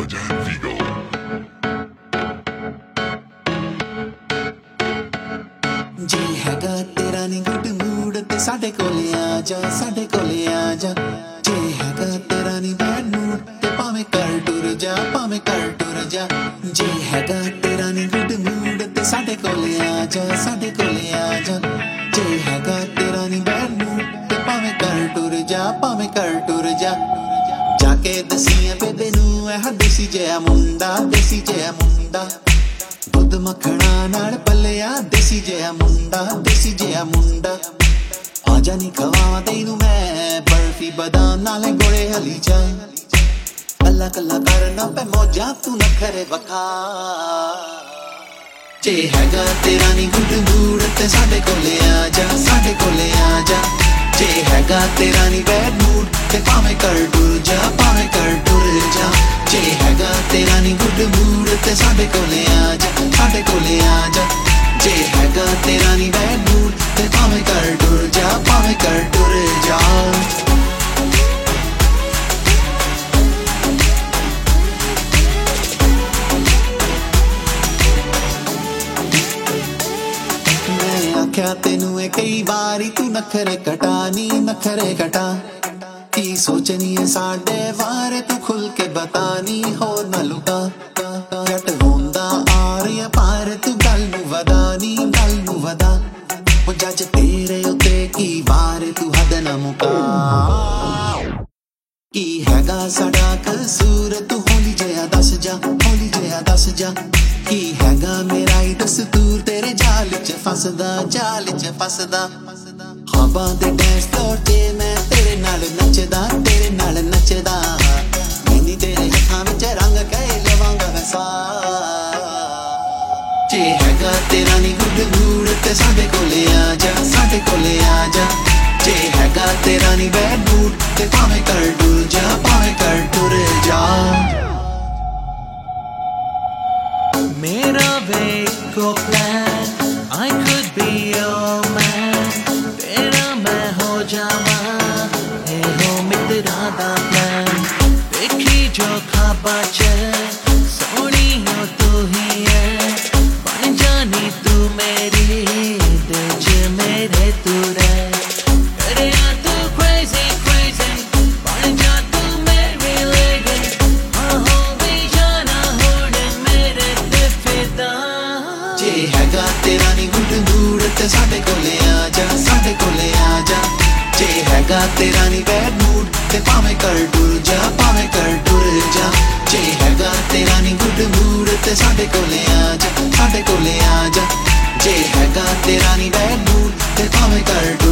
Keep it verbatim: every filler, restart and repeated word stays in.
Raja and Vigo. जी हैगा तेरा नी good mood ते साडे कोले आ जा साडे कोले आ जा जे हैगा तेरा नी बैड मूड ते भावें कर टुर जा भावें कर टुर जा जे हैगा तेरा नी गुड मूड ते साडे कोले आ जा साडे कोले आ जा जे हैगा तेरा नी बैड मूड ते भावें कर टुर जा भावें कर टुर जा जाके दसिया बेबे नू ऐ देसी जिहा मुंडा देसी जिहा मुंडा दुध मखना नाल पलिया देसी जिहा मुंडा देसी जिहा मुंडा आजा नी खवावां तैनू मैं बर्फी बादाम नाले गोले हली जा कल्ला कल्ला करना पे मौजा तू नखरे वखा जे हैगा तेरा नी गुड मूड ते साडे कोले आ जा साडे कोले आ जा जे हैगा तेरा नी बैड मूड ते भावें कर टुर जा भावें कर टुर जा जे हैगा तेरा नी गुड मूड ते साडे कोले आ जा साडे कोले आ जा जे हैगा तेरा नी बैड मूड ते भावें कर टुर जा भावें कर टुर जा क्या तेनू है कई बारी तू नखरे कटा नी नखरे कटा की सोचनी है साडे वारे तू खुल के बतानी हो न लुका जट होंदा आर या पार तू गल नू वदानी गल नू वदा वो जज तेरे उते की वार तू हद न मुका की हैगा साडा कसूर तू होली जिहा दस जा होली जिहा दस जा की हैगा मेरा ही दस्तूर तेरे जाल च फसदा जाल च फसदा ख्वाबां दे डांस फ्लोर ते मैं तेरे नाल नचदा तेरे नाल नचदा मैनी तेरे हत्थां विच रंग के लवांगा वसा जे हैगा तेरा नी गुड मूड ते साडे कोले आ जा साडे कोले आ जा जे हैगा तेरा नी बैड मूड ते भावें कर टुर जा भावें कर टुर जा मेरा वेको plan I could be your man तेरा मैं हो जावा हे हो मित्रा दा प्लान देखी जो खाबा च सोनी हो तू ही है बन जानी तू मेरी दिल च मेरे तू रह करे आ तू crazy crazy बन जा तू मेरी lady हाँ हो भी जाना होड़ मेरे ते फिदा जे हैगा तेरा नी गुड मूड ते साडे कोले आ जा साडे कोले आ जा जे हैगा तेरा नी बैड मूड ते भावें कर टुर जा भावें कर टुर जा जे हैगा तेरा नी गुड मूड ते साडे कोले आ जा साडे कोले आ जा जे हैगा तेरा नी बैड मूड ते भावें कर